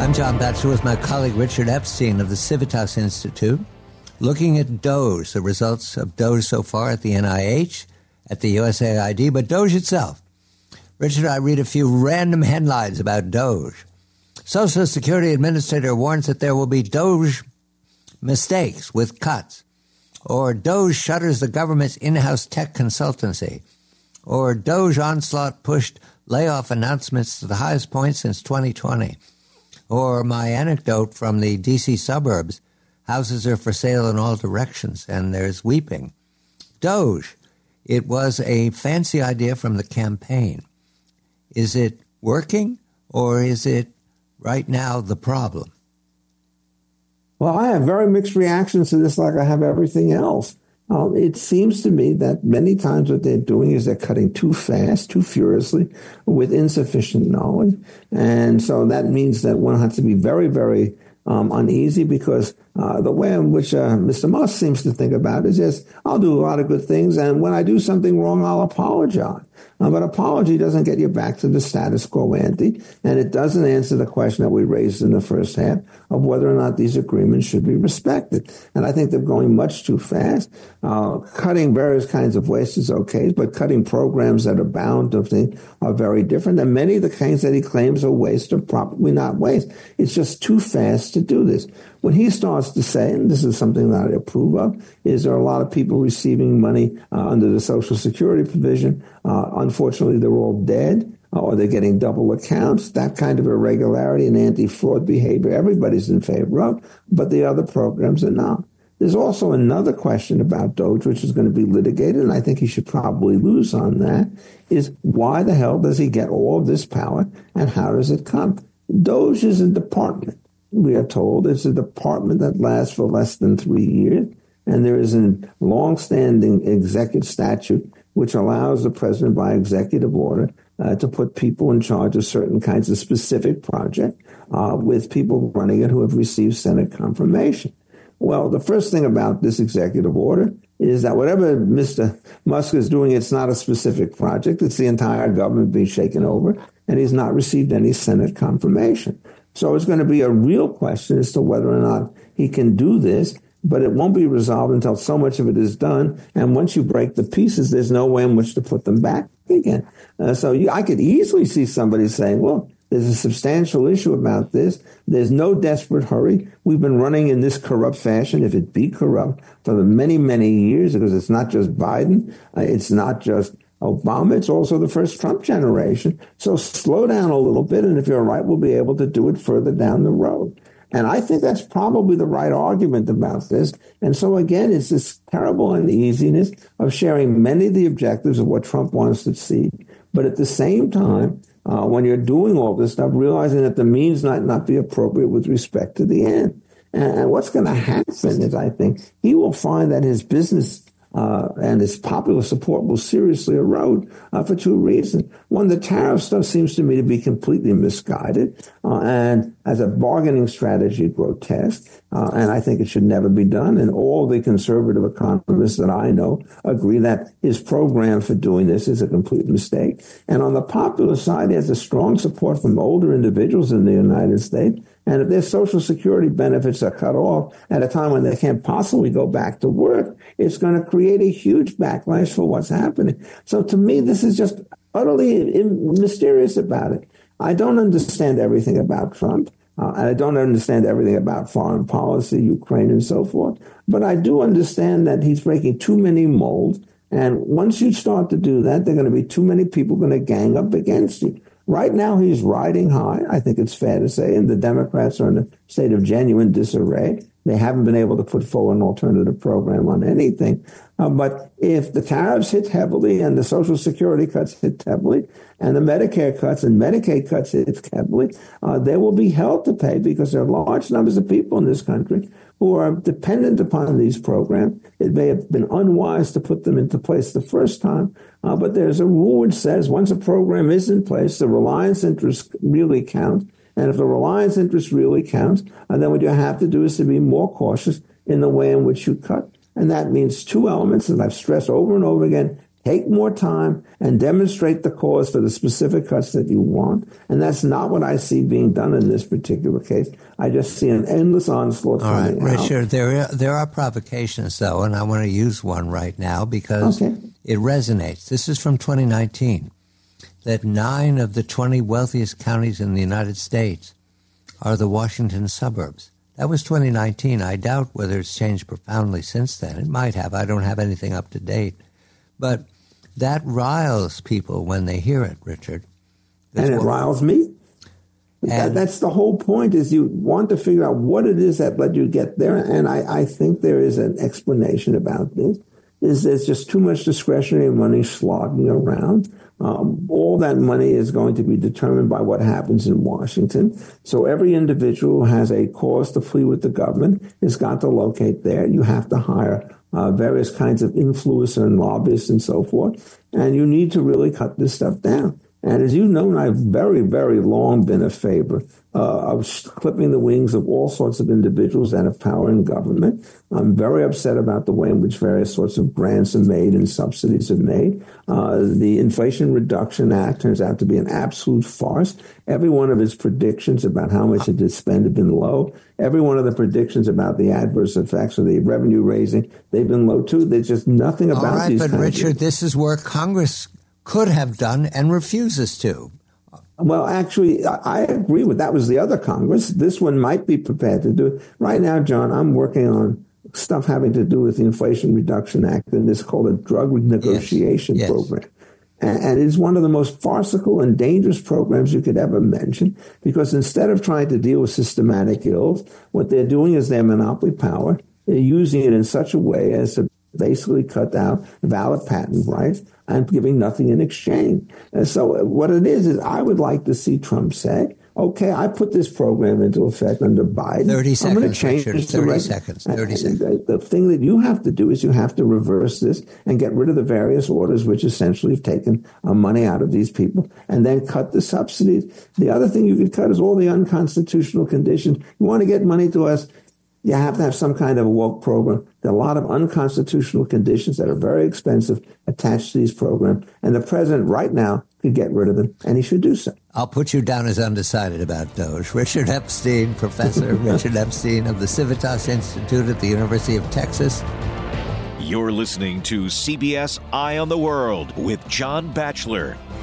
I'm John Batchelor with my colleague Richard Epstein of the Civitas Institute, looking at DOGE, the results of DOGE so far at the NIH, at the USAID, but DOGE itself. Richard, I read a few random headlines about DOGE. Social Security Administrator warns that there will be DOGE mistakes with cuts. Or DOGE shutters the government's in-house tech consultancy. Or DOGE onslaught pushed layoff announcements to the highest point since 2020. Or my anecdote from the D.C. suburbs, houses are for sale in all directions and there's weeping. DOGE, it was a fancy idea from the campaign. Is it working or is it right now the problem? Well, I have very mixed reactions to this like I have everything else. It seems to me that many times what they're doing is they're cutting too fast, too furiously, with insufficient knowledge. And so that means that one has to be very, very uneasy because the way in which Mr. Musk seems to think about it is just, I'll do a lot of good things, and when I do something wrong, I'll apologize. But apology doesn't get you back to the status quo ante, and it doesn't answer the question that we raised in the first half of whether or not these agreements should be respected. And I think they're going much too fast. Cutting various kinds of waste is okay, but cutting programs that are bound to things are very different. And many of the things that he claims are waste are probably not waste. It's just too fast to do this. When he starts to say, and this is something that I approve of, is there are a lot of people receiving money under the Social Security provision. Unfortunately, they're all dead, or they're getting double accounts. That kind of irregularity and anti-fraud behavior, everybody's in favor of, but the other programs are not. There's also another question about DOGE, which is going to be litigated, and I think he should probably lose on that, is why the hell does he get all of this power, and how does it come? DOGE is a department. We are told it's a department that lasts for less than 3 years, and there is a long-standing executive statute which allows the president by executive order to put people in charge of certain kinds of specific projects with people running it who have received Senate confirmation. Well, the first thing about this executive order is that whatever Mr. Musk is doing, it's not a specific project. It's the entire government being shaken over, and he's not received any Senate confirmation. So it's going to be a real question as to whether or not he can do this, but it won't be resolved until so much of it is done. And once you break the pieces, there's no way in which to put them back again. I could easily see somebody saying, well, there's a substantial issue about this. There's no desperate hurry. We've been running in this corrupt fashion, if it be corrupt, for the many, many years, because it's not just Biden. It's not just Obama. It's also the first Trump generation. So slow down a little bit, and if you're right, we'll be able to do it further down the road. And I think that's probably the right argument about this. And so, again, it's this terrible uneasiness of sharing many of the objectives of what Trump wants to see. But at the same time, when you're doing all this stuff, realizing that the means might not be appropriate with respect to the end. And what's going to happen is, I think, he will find that his business and his popular support will seriously erode for two reasons. One, the tariff stuff seems to me to be completely misguided and as a bargaining strategy grotesque, and I think it should never be done. And all the conservative economists that I know agree that his program for doing this is a complete mistake. And on the popular side, he has a strong support from older individuals in the United States. And if their Social Security benefits are cut off at a time when they can't possibly go back to work, it's going to create a huge backlash for what's happening. So to me, this is just utterly mysterious about it. I don't understand everything about Trump. And I don't understand everything about foreign policy, Ukraine, and so forth. But I do understand that he's breaking too many molds. And once you start to do that, there are going to be too many people going to gang up against you. Right now, he's riding high, I think it's fair to say, and the Democrats are in a state of genuine disarray. They haven't been able to put forward an alternative program on anything. But if the tariffs hit heavily and the Social Security cuts hit heavily and the Medicare cuts and Medicaid cuts hit heavily, they will be held to pay because there are large numbers of people in this country who are dependent upon these programs. It may have been unwise to put them into place the first time, but there's a rule which says once a program is in place, the reliance interests really count. And if the reliance interest really counts, then what you have to do is to be more cautious in the way in which you cut. And that means two elements that I've stressed over and over again. Take more time and demonstrate the cause for the specific cuts that you want. And that's not what I see being done in this particular case. I just see an endless onslaught coming out. All right, Richard, there are provocations, though, and I want to use one right now because it resonates. This is from 2019, that 9 of the 20 wealthiest counties in the United States are the Washington suburbs. That was 2019. I doubt whether it's changed profoundly since then. It might have. I don't have anything up to date. But that riles people when they hear it, Richard. And it riles me. That's the whole point, is you want to figure out what it is that let you get there. And I think there is an explanation about this. There's just too much discretionary money slogging around. All that money is going to be determined by what happens in Washington. So every individual who has a cause to flee with the government has got to locate there. You have to hire various kinds of influencers and lobbyists and so forth. And you need to really cut this stuff down. And as you know, I've very, very long been a favor of clipping the wings of all sorts of individuals that have power in government. I'm very upset about the way in which various sorts of grants are made and subsidies are made. The Inflation Reduction Act turns out to be an absolute farce. Every one of its predictions about how much it did spend have been low. Every one of the predictions about the adverse effects of the revenue raising, they've been low too. There's just nothing about these. All right, but Richard, this is where Congress could have done and refuses to. Well, actually, I agree with that was the other Congress. This one might be prepared to do it. Right now, John, I'm working on stuff having to do with the Inflation Reduction Act, and it's called a drug negotiation program. And it's one of the most farcical and dangerous programs you could ever mention, because instead of trying to deal with systematic ills, what they're doing is their monopoly power. They're using it in such a way as to basically cut out valid patent rights and giving nothing in exchange. And so what it is I would like to see Trump say, okay, I put this program into effect under Biden. 30 seconds, I'm going to change Richard, 30 seconds. 30 seconds. The thing that you have to do is you have to reverse this and get rid of the various orders which essentially have taken money out of these people and then cut the subsidies. The other thing you could cut is all the unconstitutional conditions. You want to get money to us, you have to have some kind of a woke program. There are a lot of unconstitutional conditions that are very expensive attached to these programs. And the president right now could get rid of them, and he should do so. I'll put you down as undecided about Doge. Richard Epstein, Professor Richard Epstein of the Civitas Institute at the University of Texas. You're listening to CBS Eye on the World with John Batchelor.